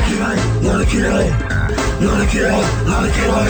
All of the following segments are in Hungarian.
király, Lali király, Lali király, Lali király.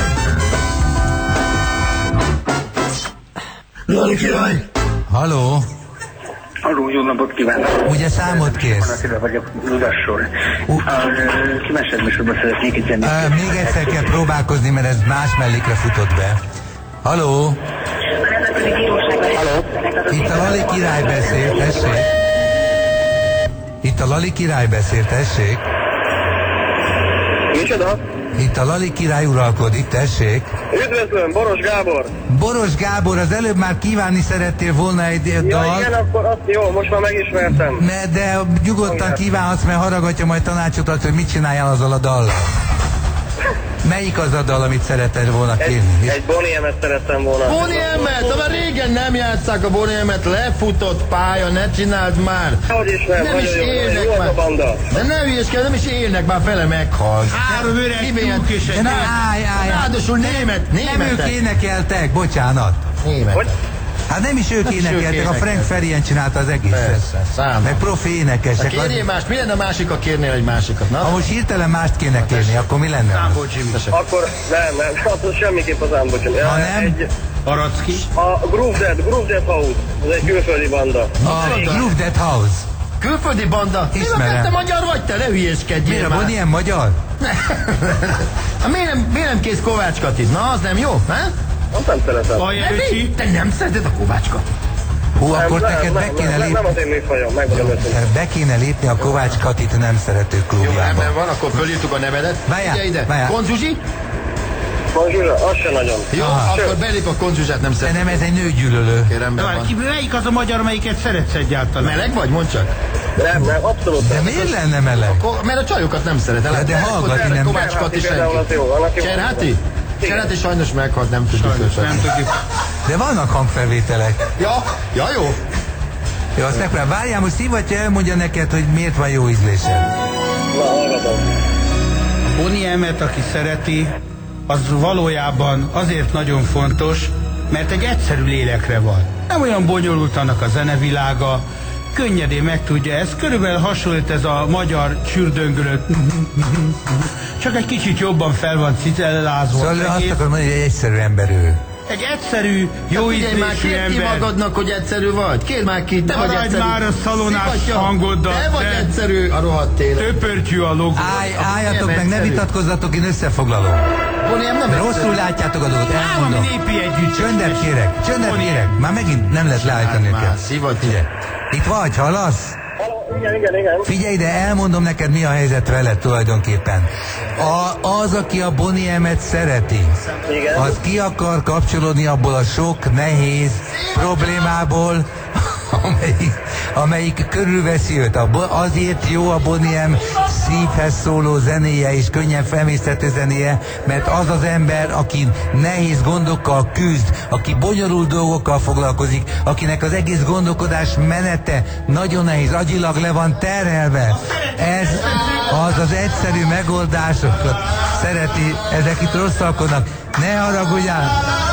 Lali király. Halló? Halló, jó napot kívánok! Ugye számot kérsz? Attila vagyok, Ludasról. A kimesedműsorban szeretnék itt zenni. Még egyszer kell próbálkozni, mert ez más mellékre futott be. Halló? Halló? Itt a Lali király beszél, tessék. Itt a Lali király beszél, tessék. Micsoda? Itt a Lali király uralkodik, tessék. Üdvözlöm, Boros Gábor! Boros Gábor, az előbb már kívánni szerettél volna egy Ja, dal. igen, akkor azt jó, most már megismertem. De nyugodtan kívánhatsz, mert haragatja majd tanácsot adsz, hogy mit csináljál azzal a dallal. Melyik az a dal, amit szereted volna kérni? Egy Bonnie M-et szerettem volna. Bonnie M-et, már régen nem játsszák a Bonnie M-et, lefutott pálya, ne csináld már. Hogy ismerem, Nem is nagyon jó, élnek jó az már. a banda. De ne hülyeskedj, nem is élnek, már fele meghalt. 3 öreg tyúk és egy Állj. Ráadásul német, Nem ők énekeltek, bocsánat. Német. Hogy? Hát nem is ők Nem is ők énekeltek, a Frank énekeltek. Ferien csinálta az egészet. Persze, számom. Meg profi énekesek. Kérjél mást, mi lenne a másik, a kérnél egy másikat? Na? Ha most hirtelen mást kéne kérni, akkor mi lenne? Számból Jimmy. Akkor nem, az semmiképp az Ámbocsony. Ha nem? Aracki. A Groove Dead House, ez egy külföldi banda. A Groove Dead House. Külföldi banda? Ismerem. Te magyar vagy, te ne hülyeskedjél Miért a már. Bonnie ilyen magyar? miért nem kész Kovács Katit? Na, az nem jó, ne? Azt nem szeretem. Ajeröcsi. Te nem szereted a Kovács Katit? Hú, akkor neked be kéne nem lépni. az én műfajom, megmondom őszintén. Be kéne lépni a Kovács Katit nem szerető Jó, klubjába. ebben van, akkor fölírtuk a nevedet. Várjál, Figyelj ide, várjál. Konzsuzsi? Bonjour, az se nagyon. Jó, Aha. akkor belép a Konzsuzsát, nem De szeretem. nem, ez egy nőgyűlölő. Kérem, De van. várj, melyik az a magyar, amelyiket szeretsz egyáltalán? Meleg vagy? Mondd csak. Nem, abszolút De nem. miért lenne meleg? Mert a csajokat nem szeretel. De hallgatni nem- Kovács Kati Például az senki. jó, annak jó. Cserháti? Cserháti sajnos meghalt, nem tudjuk Sajnos őt. nem tudjuk. De vannak hangfelvételek. Ja, jó. Jó, azt megpróbál. Várjál, most Szivatya elmondja neked, hogy miért van jó ízlésed. Na, hallgatom. Bonnie M-et, aki szereti, az valójában azért nagyon fontos, mert egy egyszerű lélekre van. Nem olyan bonyolult annak a zenevilága, könnyedén megtudja ezt, körülbelül hasonlít ez a magyar csürdöngölő, csak egy kicsit jobban fel van cizellázva. Szóval az azt egész. akarom mondani, hogy egy egyszerű ember ő. Egy egyszerű, jó Figyelj már, ízlésű kérd ki ember. magadnak, hogy egyszerű vagy. Kérd már ki, te vagy Maradj egyszerű. már a szalonás Szivatja, hangoddal, Te vagy te. egyszerű a rohadt tényleg. Töpörtyű a logó. Álljatok nem meg, ne egyszerű. vitatkozzatok, én összefoglalom. Bonnie M nem egyszerű. Rosszul látjátok a dolgot, Állami elmondom. népi együtt. Csöndet kérek. Már megint nem lehet leállítani Már, őket. Szivatja. Figyelj. Itt vagy, hallasz? Igen. Figyelj ide, elmondom neked, mi a helyzet veled tulajdonképpen. Az, aki a Bonnie M-et szereti, Igen. az ki akar kapcsolódni abból a sok nehéz problémából, amelyik körülveszi őt. Azért jó a Bonnie M szívhez szóló zenéje és könnyen femészthető zenéje, mert az az ember, aki nehéz gondokkal küzd, aki bonyolult dolgokkal foglalkozik, akinek az egész gondolkodás menete nagyon nehéz, agyilag le van terhelve. Ez az az egyszerű megoldásokat szereti, ezek itt rosszalkodnak. Ne haragudjál!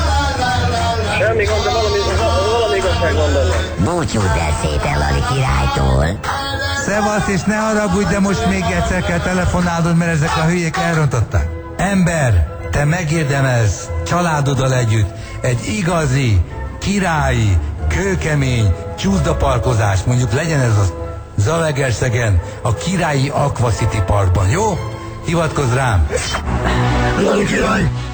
Semmi gond, de valami igazság van benne. Búcsúzz el szépen Lali királytól. Szevasz, és ne haragudj, de most még egyszer kell telefonálnod, mert ezek a hülyék elrontották. Ember, te megérdemelsz családoddal együtt egy igazi, királyi, kőkemény csúszdaparkozás, mondjuk legyen ez a Zalaegerszegen, a királyi Aqua City Parkban, jó? Hivatkozz rám! Lali király,